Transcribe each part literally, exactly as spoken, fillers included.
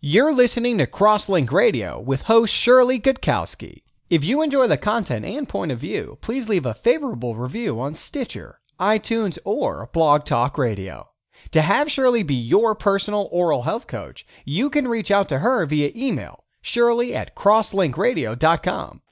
You're listening to Crosslink Radio with host Shirley Gutkowski. If you enjoy the content and point of view, please leave a favorable review on Stitcher, iTunes, or Blog Talk Radio. To have Shirley be your personal oral health coach, you can reach out to her via email, shirley at crosslink radio dot com.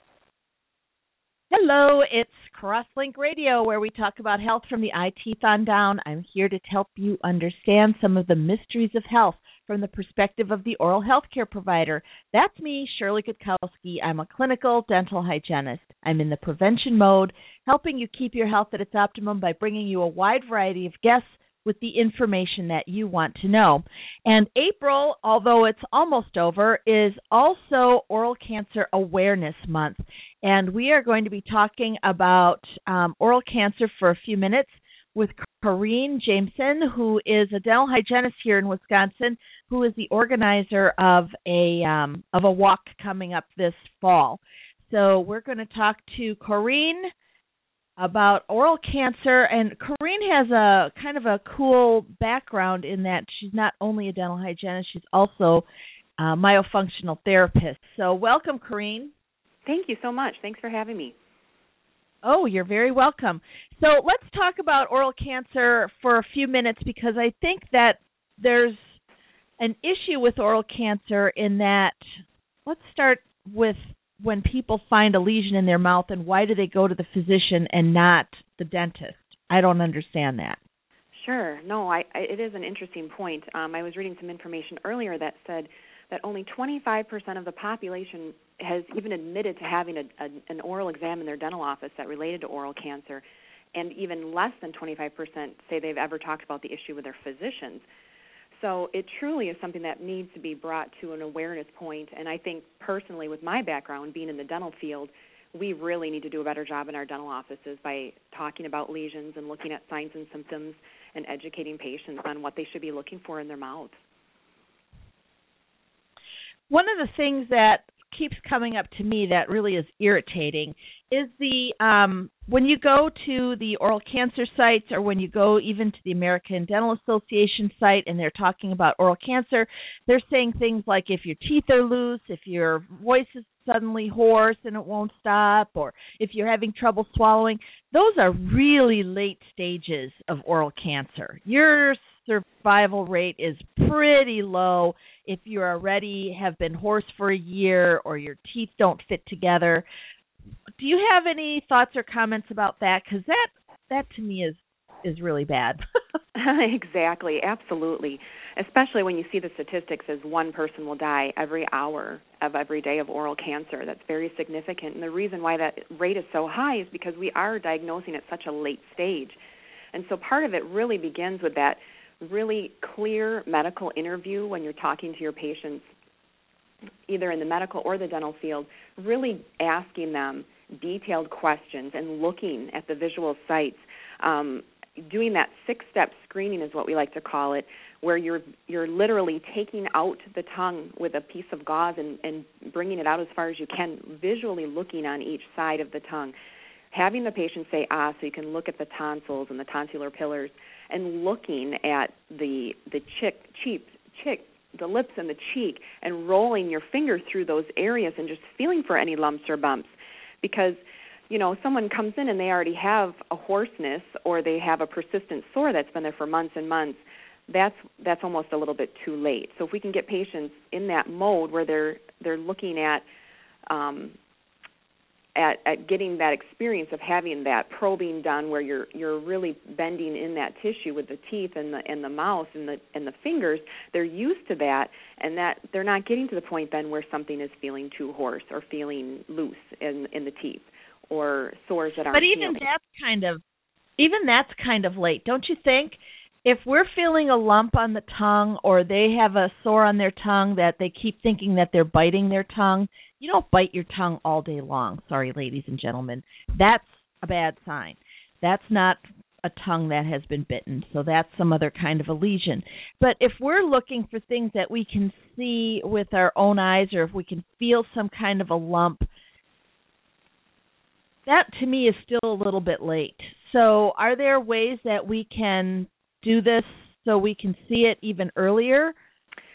Hello, it's Crosslink Radio, where we talk about health from the eye teeth on down. I'm here to help you understand some of the mysteries of health from the perspective of the oral health care provider. That's me, Shirley Gutkowski. I'm a clinical dental hygienist. I'm in the prevention mode, helping you keep your health at its optimum by bringing you a wide variety of guests with the information that you want to know. And April, although it's almost over, is also Oral Cancer Awareness Month. And we are going to be talking about um, oral cancer for a few minutes with Corrine Jameson, who is a dental hygienist here in Wisconsin, who is the organizer of a um, of a walk coming up this fall. So we're going to talk to Corrine about oral cancer, and Corrine has a kind of a cool background in that she's not only a dental hygienist, she's also a myofunctional therapist. So welcome, Corrine. Thank you so much. Thanks for having me. Oh, you're very welcome. So let's talk about oral cancer for a few minutes, because I think that there's an issue with oral cancer in that, let's start with when people find a lesion in their mouth, and why do they go to the physician and not the dentist? I don't understand that. Sure. No, I, I, it is an interesting point. Um, I was reading some information earlier that said that only twenty-five percent of the population has even admitted to having a, a, an oral exam in their dental office that related to oral cancer, and even less than twenty-five percent say they've ever talked about the issue with their physicians. So it truly is something that needs to be brought to an awareness point, and I think personally with my background being in the dental field, we really need to do a better job in our dental offices by talking about lesions and looking at signs and symptoms and educating patients on what they should be looking for in their mouths. One of the things that keeps coming up to me that really is irritating is the um, when you go to the oral cancer sites, or when you go even to the American Dental Association site and they're talking about oral cancer, they're saying things like if your teeth are loose, if your voice is suddenly hoarse and it won't stop, or if you're having trouble swallowing. Those are really late stages of oral cancer. Your survival rate is pretty low if you already have been hoarse for a year or your teeth don't fit together. Do you have any thoughts or comments about that? Because that, that to me is, is really bad. Exactly, absolutely. Especially when you see the statistics as one person will die every hour of every day of oral cancer. That's very significant. And the reason why that rate is so high is because we are diagnosing at such a late stage. And so part of it really begins with that really clear medical interview when you're talking to your patients, either in the medical or the dental field, really asking them detailed questions and looking at the visual sites. Um, doing that six-step screening is what we like to call it, where you're you're literally taking out the tongue with a piece of gauze and, and bringing it out as far as you can, visually looking on each side of the tongue. Having the patient say, ah, so you can look at the tonsils and the tonsillar pillars, and looking at the the chick, cheek, chick, the lips and the cheek, and rolling your fingers through those areas and just feeling for any lumps or bumps. Because, you know, someone comes in and they already have a hoarseness or they have a persistent sore that's been there for months and months, that's that's almost a little bit too late. So if we can get patients in that mode where they're they're looking at um, At, at getting that experience of having that probing done, where you're you're really bending in that tissue with the teeth and the and the mouth and the and the fingers, they're used to that, and that they're not getting to the point then where something is feeling too hoarse or feeling loose in in the teeth or sores that aren't. But even healing. that's kind of even that's kind of late, don't you think? If we're feeling a lump on the tongue, or they have a sore on their tongue that they keep thinking that they're biting their tongue, you don't bite your tongue all day long. Sorry, ladies and gentlemen. That's a bad sign. That's not a tongue that has been bitten, so that's some other kind of a lesion. But if we're looking for things that we can see with our own eyes, or if we can feel some kind of a lump, that to me is still a little bit late. So are there ways that we can do this so we can see it even earlier?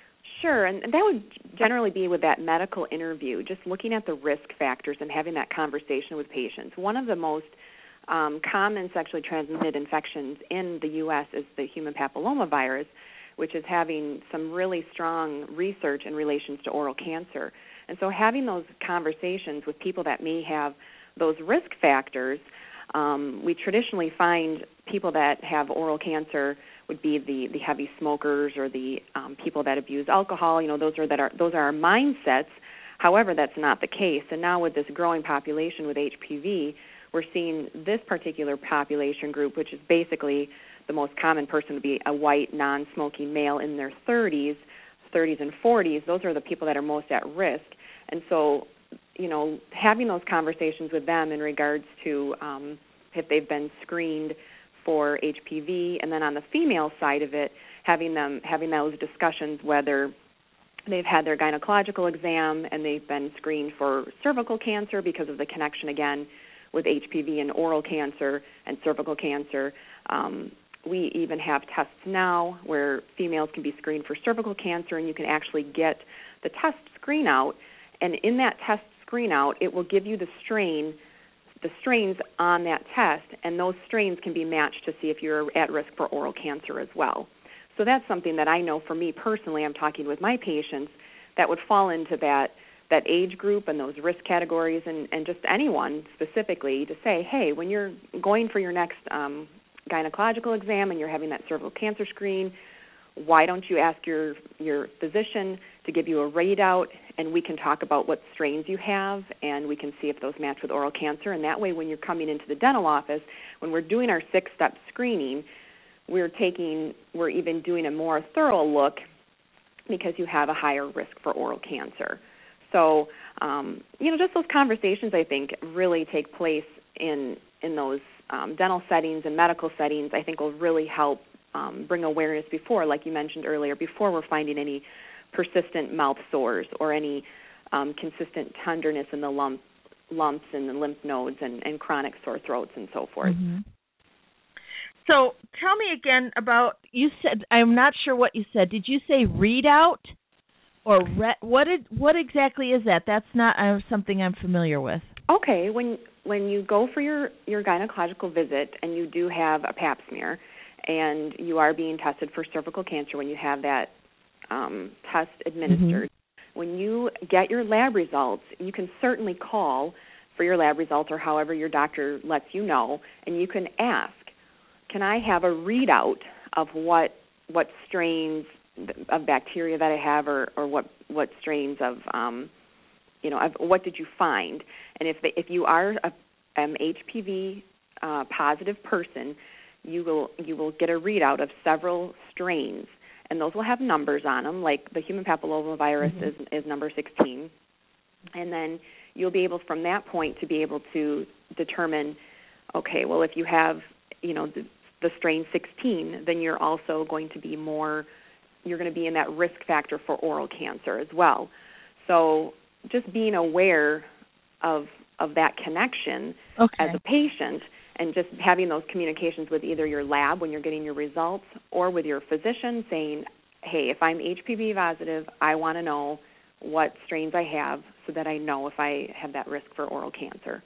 Sure, and that would generally be with that medical interview, just looking at the risk factors and having that conversation with patients. One of the most um, common sexually transmitted infections in the U S is the human papillomavirus, which is having some really strong research in relations to oral cancer. And so having those conversations with people that may have those risk factors, um, we traditionally find people that have oral cancer would be the, the heavy smokers or the um, people that abuse alcohol. You know, those are that are those are our mindsets. However, that's not the case. And now with this growing population with H P V, we're seeing this particular population group, which is basically the most common person, would be a white, non-smoking male in their thirties, thirties and forties. Those are the people that are most at risk. And so, you know, having those conversations with them in regards to um, if they've been screened for H P V, and then on the female side of it, having them having those discussions whether they've had their gynecological exam and they've been screened for cervical cancer because of the connection again with H P V and oral cancer and cervical cancer. Um, we even have tests now where females can be screened for cervical cancer, and you can actually get the test screen out, and in that test screen out, it will give you the strain the strains on that test, and those strains can be matched to see if you're at risk for oral cancer as well. So that's something that I know for me personally, I'm talking with my patients, that would fall into that that age group and those risk categories, and, and just anyone specifically to say, hey, when you're going for your next um, gynecological exam and you're having that cervical cancer screen, why don't you ask your, your physician to give you a readout, and we can talk about what strains you have, and we can see if those match with oral cancer. And that way, when you're coming into the dental office, when we're doing our six-step screening, we're taking, we're even doing a more thorough look because you have a higher risk for oral cancer. So, um, you know, just those conversations, I think, really take place in in those um, dental settings and medical settings. I think will really help um, bring awareness before, like you mentioned earlier, before we're finding any persistent mouth sores or any um, consistent tenderness in the lump, lumps and the lymph nodes and, and chronic sore throats and so forth. Mm-hmm. So tell me again about, you said, I'm not sure what you said. Did you say readout? Or re- what did, what exactly is that? That's not uh, something I'm familiar with. Okay, when when you go for your, your gynecological visit and you do have a pap smear and you are being tested for cervical cancer when you have that um, test administered, mm-hmm. when you get your lab results, you can certainly call for your lab results or however your doctor lets you know, and you can ask, can I have a readout of what what strains of bacteria that I have, or, or what what strains of, um, you know, of, what did you find? And if they, if you are a an H P V uh, positive person, you will you will get a readout of several strains, and those will have numbers on them. Like the human papillomavirus mm-hmm. is is number sixteen, and then you'll be able from that point to be able to determine, okay, well if you have you know the, the strain sixteen, then you're also going to be more you're going to be in that risk factor for oral cancer as well. So just being aware of of that connection okay. as a patient, and just having those communications with either your lab when you're getting your results or with your physician saying, hey, if I'm H P V positive, I want to know what strains I have so that I know if I have that risk for oral cancer.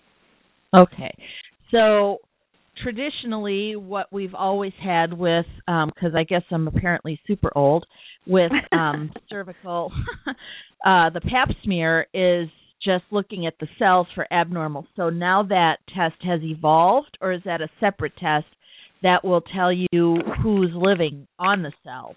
Okay. So traditionally, what we've always had with, because um, I guess I'm apparently super old, with um, cervical, uh, the pap smear is just looking at the cells for abnormal. So now that test has evolved, or is that a separate test that will tell you who's living on the cell?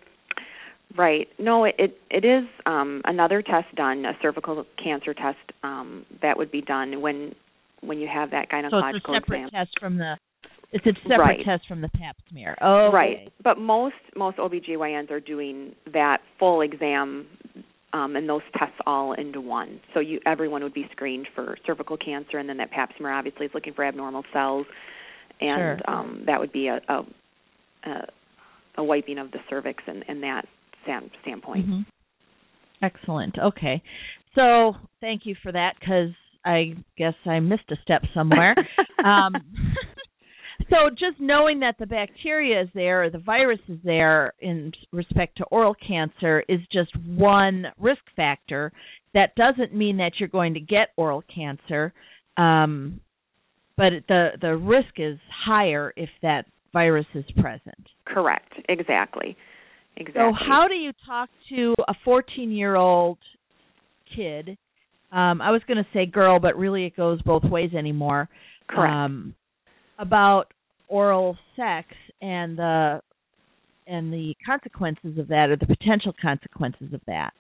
Right. No, it it, it is um, another test done, a cervical cancer test um, that would be done when when you have that gynecological exam. So it's a separate exam. test from the it's a separate right. test from the pap smear. Oh, okay. Right. But most most O B G Y Ns are doing that full exam um, and those tests all into one. So you everyone would be screened for cervical cancer, and then that pap smear obviously is looking for abnormal cells, and sure. um, that would be a, a, a, a wiping of the cervix and, and that standpoint. Mm-hmm. Excellent. Okay. So thank you for that, because I guess I missed a step somewhere. um, So just knowing that the bacteria is there or the virus is there in respect to oral cancer is just one risk factor. That doesn't mean that you're going to get oral cancer, um, but the the risk is higher if that virus is present. Correct. Exactly. Exactly. So how do you talk to a fourteen-year-old kid? Um, I was going to say girl, but really it goes both ways anymore. Correct. Um, about oral sex and the and the consequences of that, or the potential consequences of that,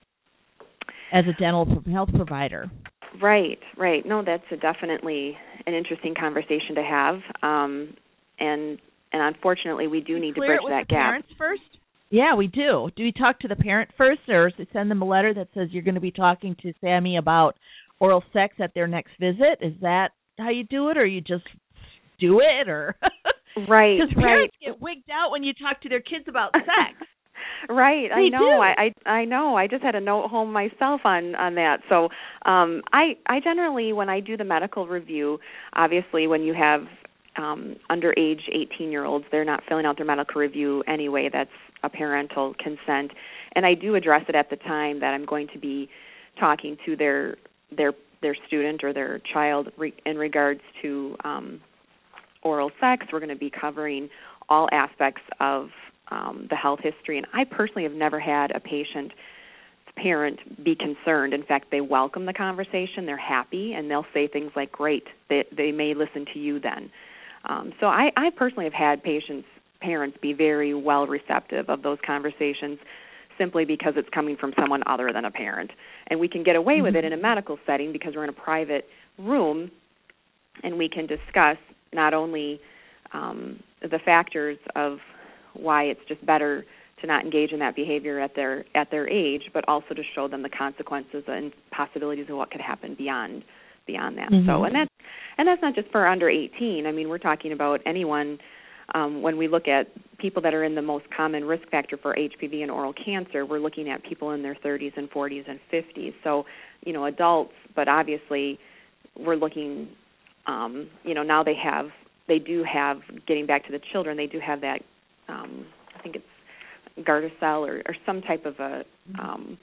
as a dental health provider. Right, right. No, that's a definitely an interesting conversation to have, um, and and unfortunately, we do need to bridge that gap. Parents first. Yeah, we do. Do we talk to the parent first, or send them a letter that says you're going to be talking to Sammy about oral sex at their next visit? Is that how you do it, or you just do it, or right? Because parents right. get wigged out when you talk to their kids about sex. Right, they I know. Do. I, I I know. I just had a note home myself on on that. So, um, I I generally, when I do the medical review, obviously when you have um, underage eighteen-year-olds, they're not filling out their medical review anyway. That's a parental consent, and I do address it at the time that I'm going to be talking to their their their student or their child re- in regards to um, oral sex. We're going to be covering all aspects of um, the health history, and I personally have never had a patient parent be concerned. In fact, they welcome the conversation. They're happy, and they'll say things like, great, they, they may listen to you then. Um, so I, I personally have had patients, parents be very well receptive of those conversations simply because it's coming from someone other than a parent. And we can get away mm-hmm. with it in a medical setting because we're in a private room, and we can discuss not only um, the factors of why it's just better to not engage in that behavior at their at their age, but also to show them the consequences and possibilities of what could happen beyond beyond that. Mm-hmm. So, and that's and that's not just for under eighteen. I mean, we're talking about anyone. Um, when we look at people that are in the most common risk factor for H P V and oral cancer, we're looking at people in their thirties and forties and fifties. So, you know, adults, but obviously we're looking, um, you know, now they have, they do have, getting back to the children, they do have that, um, I think it's Gardasil or, or some type of a, um,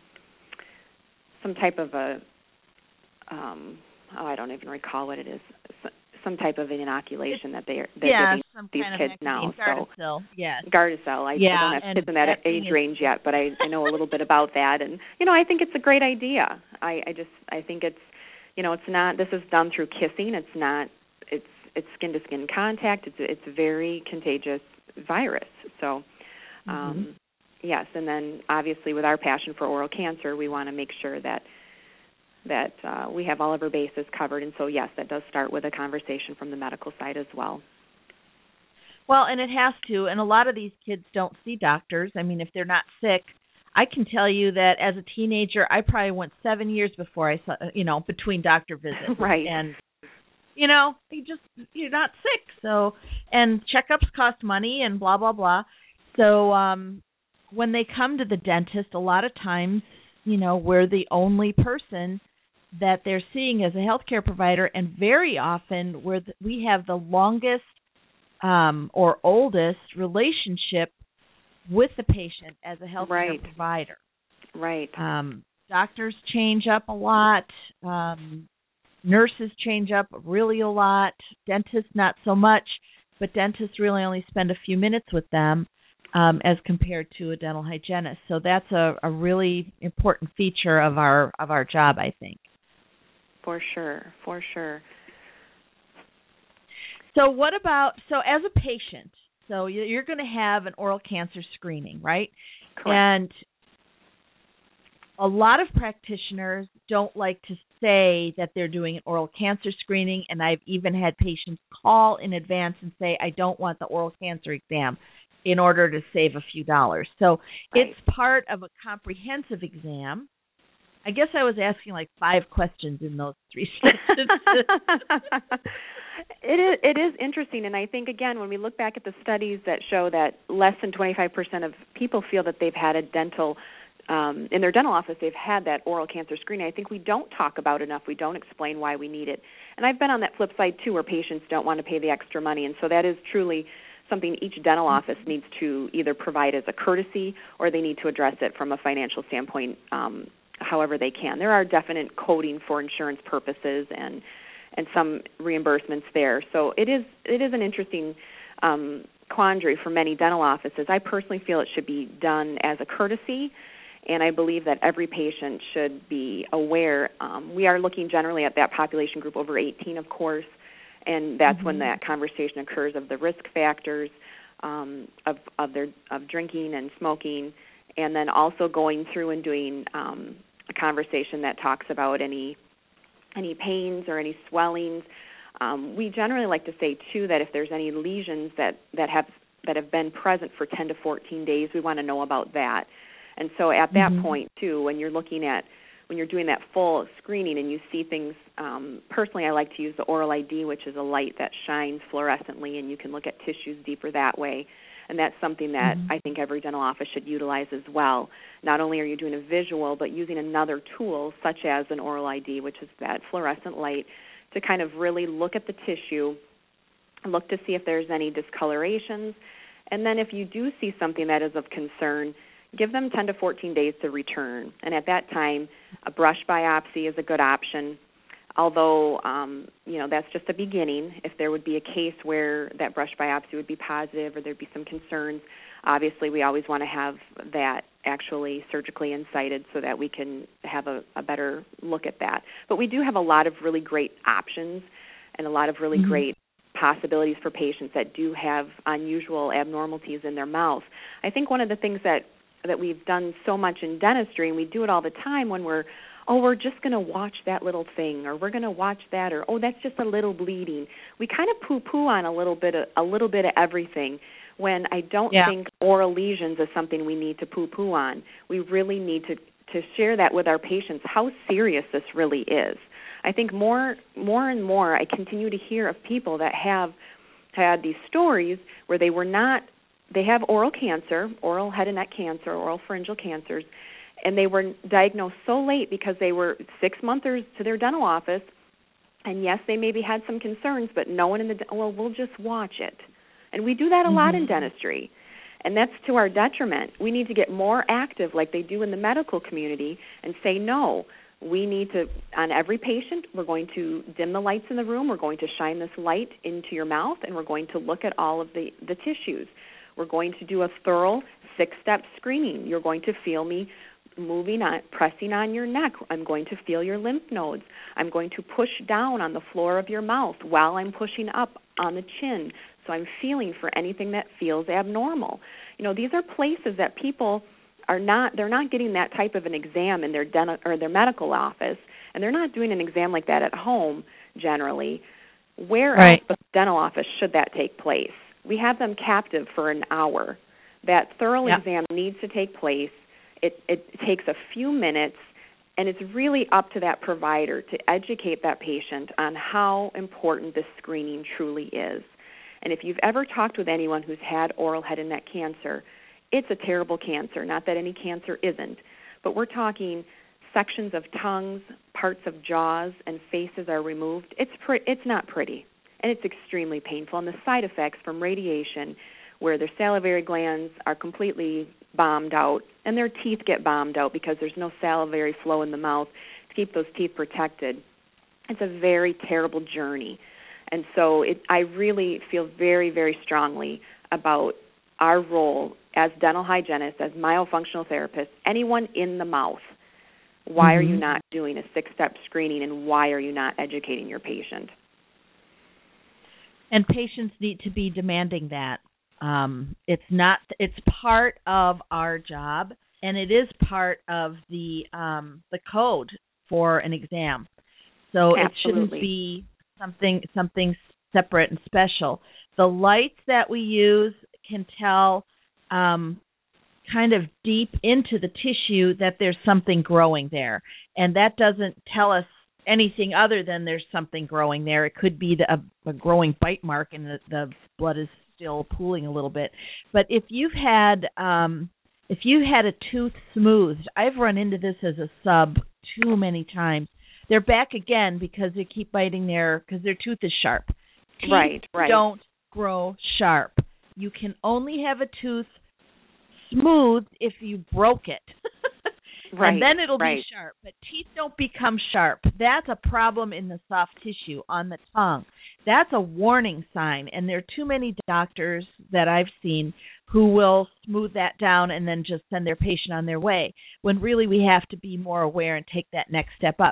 some type of a, um, oh, I don't even recall what it is. Some type of an inoculation that they are they're yeah, giving some these kind kids of now. Gardasil, so yes. Gardasil. I, yeah, I don't have kids in that, that age is, range yet, but I, I know a little bit about that, and you know I think it's a great idea. I, I just I think it's you know it's not this is done through kissing. It's not it's it's skin to skin contact. It's it's a very contagious virus. So um, mm-hmm. yes, and then obviously with our passion for oral cancer, we want to make sure that. that uh, we have all of our bases covered. And so, yes, that does start with a conversation from the medical side as well. Well, and it has to. And a lot of these kids don't see doctors. I mean, if they're not sick, I can tell you that as a teenager, I probably went seven years before I saw, you know, between doctor visits. Right. And, you know, you just, you're not sick. So, and checkups cost money and blah, blah, blah. So um, when they come to the dentist, a lot of times, you know, we're the only person that they're seeing as a healthcare provider, and very often we're the, we have the longest um, or oldest relationship with the patient as a healthcare right. provider. Right. Um, doctors change up a lot. Um, nurses change up really a lot. Dentists not so much, but dentists really only spend a few minutes with them. Um, as compared to a dental hygienist. So that's a, a really important feature of our of our job, I think. For sure, for sure. So what about, so as a patient, so you're going to have an oral cancer screening, right? Correct. And a lot of practitioners don't like to say that they're doing an oral cancer screening, and I've even had patients call in advance and say, I don't want the oral cancer exam, in order to save a few dollars. So right. it's part of a comprehensive exam. I guess I was asking like five questions in those three sentences. It is, it is interesting, and I think, again, when we look back at the studies that show that less than twenty-five percent of people feel that they've had a dental um, in their dental office, they've had that oral cancer screening. I think we don't talk about enough. We don't explain why we need it. And I've been on that flip side, too, where patients don't want to pay the extra money. And so that is truly something each dental office needs to either provide as a courtesy or they need to address it from a financial standpoint um, however they can. There are definite coding for insurance purposes and and some reimbursements there. So it is it is an interesting um, quandary for many dental offices. I personally feel it should be done as a courtesy, and I believe that every patient should be aware. Um, we are looking generally at that population group over eighteen, of course, and that's mm-hmm. when that conversation occurs of the risk factors um, of of their of drinking and smoking, and then also going through and doing um, a conversation that talks about any any pains or any swellings. Um, we generally like to say too that if there's any lesions that, that have that have been present for ten to fourteen days, we want to know about that. And so at that mm-hmm. point too, when you're looking at when you're doing that full screening and you see things, um, personally I like to use the Oral I D, which is a light that shines fluorescently, and you can look at tissues deeper that way. And that's something that mm-hmm. I think every dental office should utilize as well. Not only are you doing a visual, but using another tool such as an Oral I D, which is that fluorescent light, to kind of really look at the tissue, look to see if there's any discolorations, and then if you do see something that is of concern, give them ten to fourteen days to return. And at that time, a brush biopsy is a good option, although, um, you know, that's just a beginning. If there would be a case where that brush biopsy would be positive or there'd be some concerns, obviously we always want to have that actually surgically incited so that we can have a, a better look at that. But we do have a lot of really great options and a lot of really mm-hmm. great possibilities for patients that do have unusual abnormalities in their mouth. I think one of the things that, that we've done so much in dentistry, and we do it all the time when we're, oh, we're just going to watch that little thing, or we're going to watch that, or, oh, that's just a little bleeding. We kind of poo-poo on a little bit of, a little bit of everything, when I don't yeah. think oral lesions is something we need to poo-poo on. We really need to, to share that with our patients, how serious this really is. I think more more and more I continue to hear of people that have had these stories where they were not, they have oral cancer, oral head and neck cancer, oral pharyngeal cancers, and they were diagnosed so late because they were six months to their dental office, and yes, they maybe had some concerns, but no one in the, well, we'll just watch it. And we do that a mm-hmm. lot in dentistry, and that's to our detriment. We need to get more active like they do in the medical community and say, no, we need to, on every patient, we're going to dim the lights in the room, we're going to shine this light into your mouth, and we're going to look at all of the, the tissues. We're going to do a thorough six-step screening. You're going to feel me moving on, pressing on your neck. I'm going to feel your lymph nodes. I'm going to push down on the floor of your mouth while I'm pushing up on the chin. So I'm feeling for anything that feels abnormal. You know, these are places that people are not, they're not getting that type of an exam in their dental or their medical office, and they're not doing an exam like that at home generally. Where right. else but the dental office should that take place? We have them captive for an hour. That thorough yep. exam needs to take place. It, it takes a few minutes, and it's really up to that provider to educate that patient on how important this screening truly is. And if you've ever talked with anyone who's had oral head and neck cancer, it's a terrible cancer. Not that any cancer isn't, but we're talking sections of tongues, parts of jaws, and faces are removed. It's pre- it's not pretty, and it's extremely painful. And the side effects from radiation, where their salivary glands are completely bombed out, and their teeth get bombed out because there's no salivary flow in the mouth to keep those teeth protected. It's a very terrible journey. And so it, I really feel very, very strongly about our role as dental hygienists, as myofunctional therapists, anyone in the mouth. Why mm-hmm. are you not doing a six-step screening, and why are you not educating your patient? And patients need to be demanding that. Um, it's not. It's part of our job, and it is part of the um, the code for an exam. So Absolutely. It shouldn't be something something separate and special. The lights that we use can tell um, kind of deep into the tissue that there's something growing there, and that doesn't tell us anything other than there's something growing there. It could be the, a, a growing bite mark, and the, the blood is still pooling a little bit. But if you've had um, If you had a tooth smoothed, I've run into this as a sub too many times. They're back again because they keep biting their, because their tooth is sharp. Teeth right, right. don't grow sharp. You can only have a tooth smooth if you broke it. Right, and then it'll right. be sharp. But teeth don't become sharp. That's a problem in the soft tissue on the tongue. That's a warning sign. And there are too many doctors that I've seen who will smooth that down and then just send their patient on their way, when really we have to be more aware and take that next step up.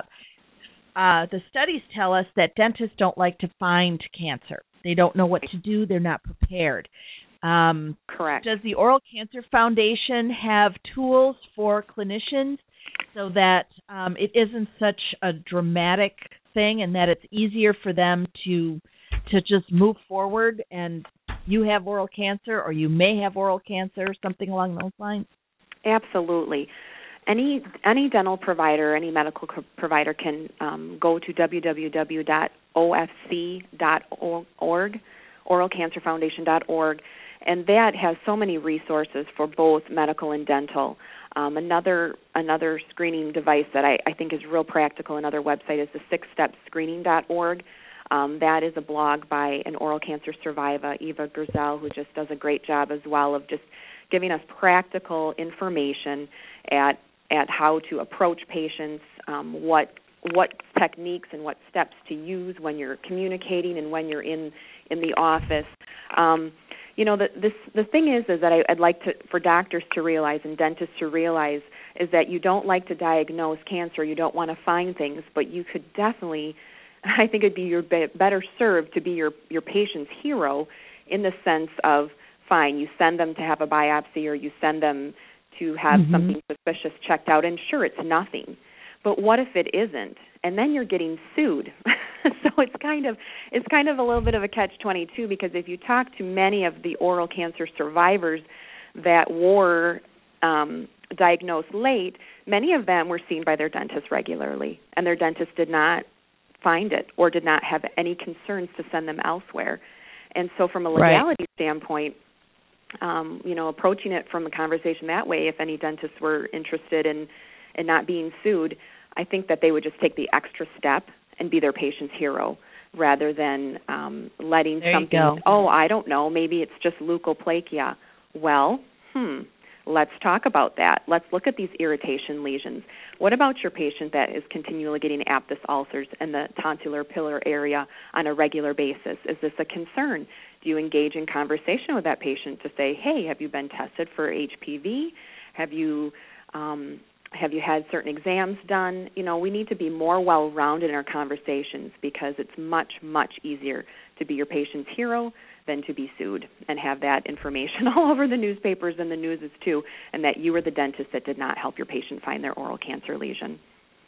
Uh, the studies tell us that dentists don't like to find cancer. They don't know what to do. They're not prepared. Um, Correct. Does the Oral Cancer Foundation have tools for clinicians so that um, it isn't such a dramatic thing and that it's easier for them to to just move forward and you have oral cancer or you may have oral cancer, something along those lines? Absolutely. Any any dental provider, any medical co- provider can um, go to w w w dot o f c dot org, oral cancer foundation dot org, and that has so many resources for both medical and dental. Um, another another screening device that I, I think is real practical, another website is the six step screening dot org. Um, that is a blog by an oral cancer survivor, Eva Gerzel, who just does a great job as well of just giving us practical information at at how to approach patients, um, what what techniques and what steps to use when you're communicating and when you're in, in the office. Um, you know, the, this, the thing is, is that I, I'd like to, for doctors to realize and dentists to realize is that you don't like to diagnose cancer, you don't want to find things, but you could definitely, I think it'd be your be- better served to be your, your patient's hero in the sense of, fine, you send them to have a biopsy or you send them to have mm-hmm. something suspicious checked out, and sure, it's nothing. But what if it isn't? And then you're getting sued. So it's kind of it's kind of a little bit of a catch twenty-two, because if you talk to many of the oral cancer survivors that were um, diagnosed late, many of them were seen by their dentist regularly, and their dentist did not find it or did not have any concerns to send them elsewhere. And so from a legality right. standpoint, Um, you know, approaching it from a conversation that way, if any dentists were interested in, in not being sued, I think that they would just take the extra step and be their patient's hero rather than um, letting there something, oh, I don't know, maybe it's just leukoplakia. Well, hmm, let's talk about that. Let's look at these irritation lesions. What about your patient that is continually getting aphthous ulcers in the tonsillar pillar area on a regular basis? Is this a concern? Do you engage in conversation with that patient to say, hey, have you been tested for H P V? Have you um, have you had certain exams done? You know, we need to be more well-rounded in our conversations, because it's much, much easier to be your patient's hero than to be sued and have that information all over the newspapers and the news too, and that you were the dentist that did not help your patient find their oral cancer lesion.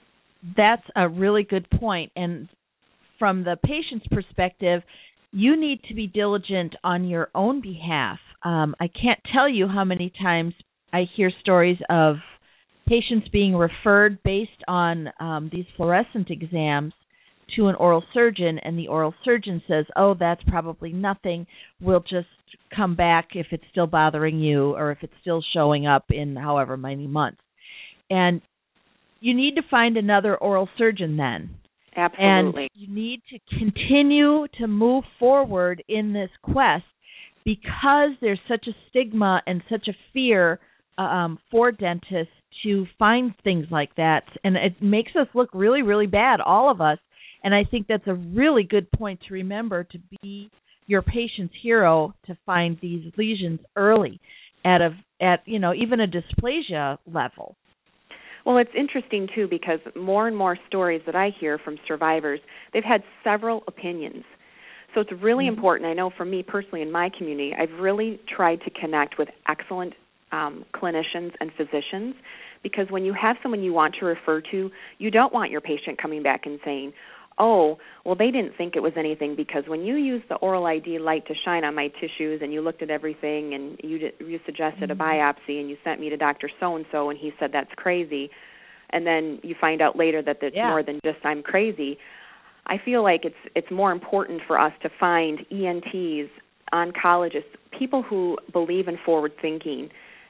That's a really good point. And from the patient's perspective, you need to be diligent on your own behalf. Um, I can't tell you how many times I hear stories of patients being referred based on um, these fluorescent exams to an oral surgeon, and the oral surgeon says, oh, that's probably nothing. We'll just come back if it's still bothering you or if it's still showing up in however many months. And you need to find another oral surgeon then. Absolutely. And you need to continue to move forward in this quest, because there's such a stigma and such a fear um, for dentists to find things like that. And it makes us look really, really bad, all of us. And I think that's a really good point to remember, to be your patient's hero, to find these lesions early at a, at, you know, even a dysplasia level. Well, it's interesting, too, because more and more stories that I hear from survivors, they've had several opinions. So it's really mm-hmm. important. I know for me personally in my community, I've really tried to connect with excellent um, clinicians and physicians, because when you have someone you want to refer to, you don't want your patient coming back and saying, oh, well, they didn't think it was anything because when you used the Oral I D light to shine on my tissues and you looked at everything and you did, you suggested mm-hmm. a biopsy and you sent me to Doctor So-and-so and he said that's crazy, and then you find out later that it's yeah. more than just I'm crazy. I feel like it's it's more important for us to find E N Ts, oncologists, people who believe in forward thinking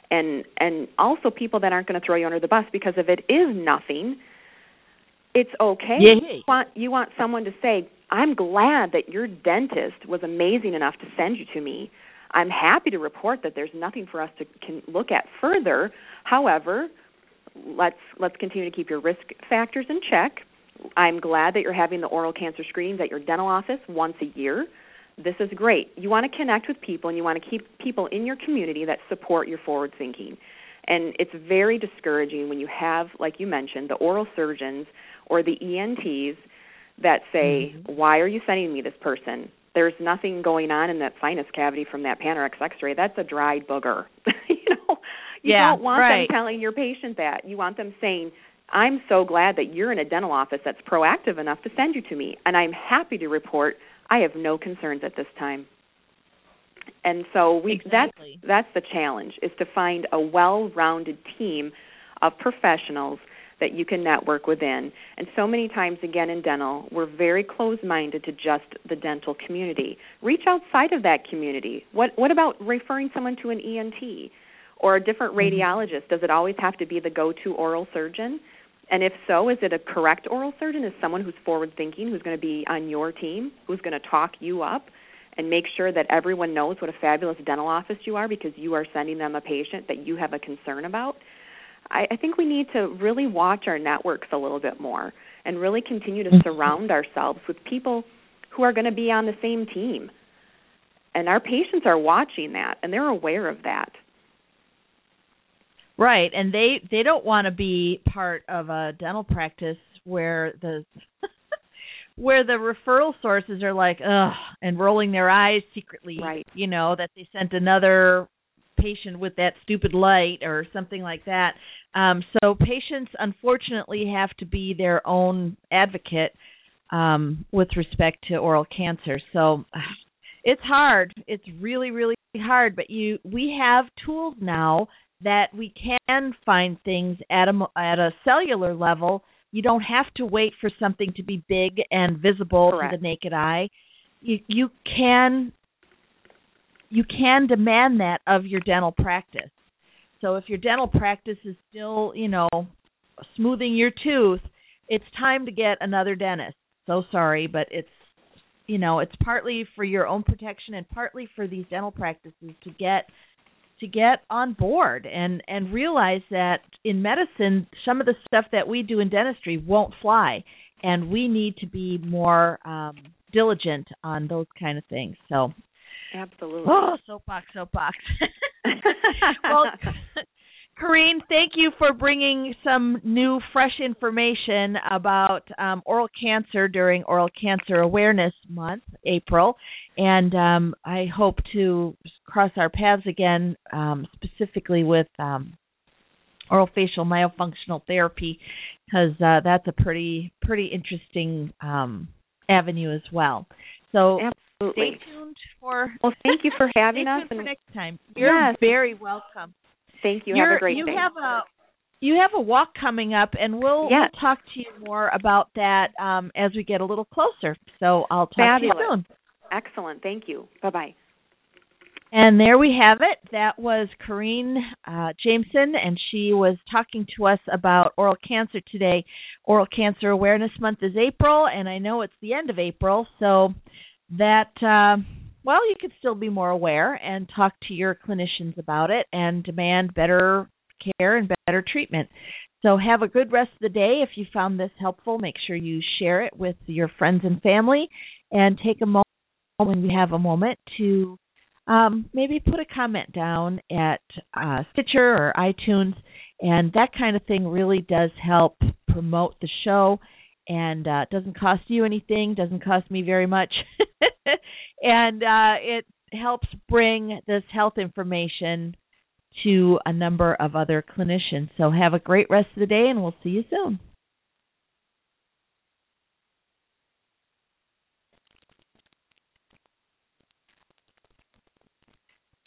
and and also people that aren't going to throw you under the bus, because if it is nothing, it's okay. Yeah. You want, you want someone to say, I'm glad that your dentist was amazing enough to send you to me. I'm happy to report that there's nothing for us to can look at further. However, let's let's continue to keep your risk factors in check. I'm glad that you're having the oral cancer screenings at your dental office once a year. This is great. You want to connect with people, and you want to keep people in your community that support your forward thinking. And it's very discouraging when you have, like you mentioned, the oral surgeons or the E N Ts that say, mm-hmm. why are you sending me this person? There's nothing going on in that sinus cavity from that Panorex X-ray. That's a dried booger. you know, you yeah, don't want right. them telling your patient that. You want them saying, I'm so glad that you're in a dental office that's proactive enough to send you to me, and I'm happy to report I have no concerns at this time. And so we exactly. that's that's the challenge, is to find a well-rounded team of professionals that you can network within. And so many times, again, in dental, we're very closed-minded to just the dental community. Reach outside of that community. What what about referring someone to an E N T or a different mm-hmm. radiologist? Does it always have to be the go-to oral surgeon? And if so, is it a correct oral surgeon? Is someone who's forward-thinking, who's going to be on your team, who's going to talk you up and make sure that everyone knows what a fabulous dental office you are because you are sending them a patient that you have a concern about? I, I think we need to really watch our networks a little bit more and really continue to surround ourselves with people who are going to be on the same team. And our patients are watching that, and they're aware of that. Right, and they, they don't want to be part of a dental practice where the where the referral sources are like, ugh, and rolling their eyes secretly, right. you know, that they sent another patient with that stupid light or something like that. Um, so patients, unfortunately, have to be their own advocate um, with respect to oral cancer. So it's hard. It's really, really hard. But you, we have tools now that we can find things at a, at a cellular level. You don't have to wait for something to be big and visible Correct. to the naked eye. You, you can you can demand that of your dental practice. So if your dental practice is still, you know, smoothing your tooth, it's time to get another dentist. So sorry, but it's, you know, it's partly for your own protection and partly for these dental practices to get to get on board and, and realize that in medicine, some of the stuff that we do in dentistry won't fly, and we need to be more um, diligent on those kind of things. So, absolutely. Oh, soapbox, soapbox. Well, Corrine, thank you for bringing some new, fresh information about um, oral cancer during Oral Cancer Awareness Month, April. And um, I hope to cross our paths again, um, specifically with um, oral facial myofunctional therapy, because uh, that's a pretty, pretty interesting um, avenue as well. So absolutely. Stay tuned for. Well, thank you for having stay us. Tuned and for next time. You're yes. very welcome. Thank you. You're, have a great you day. Have a, you have a walk coming up, and we'll, yes. we'll talk to you more about that um, as we get a little closer. So I'll talk Fabulous. to you soon. Excellent. Thank you. Bye-bye. And there we have it. That was Corine uh, Jameson, and she was talking to us about oral cancer today. Oral Cancer Awareness Month is April, and I know it's the end of April, so that, uh, well, you could still be more aware and talk to your clinicians about it and demand better care and better treatment. So have a good rest of the day. If you found this helpful, make sure you share it with your friends and family, and take a moment when you have a moment to um, maybe put a comment down at uh, Stitcher or iTunes, and that kind of thing really does help promote the show, and uh, doesn't cost you anything, doesn't cost me very much, and uh, it helps bring this health information to a number of other clinicians. So have a great rest of the day, and we'll see you soon.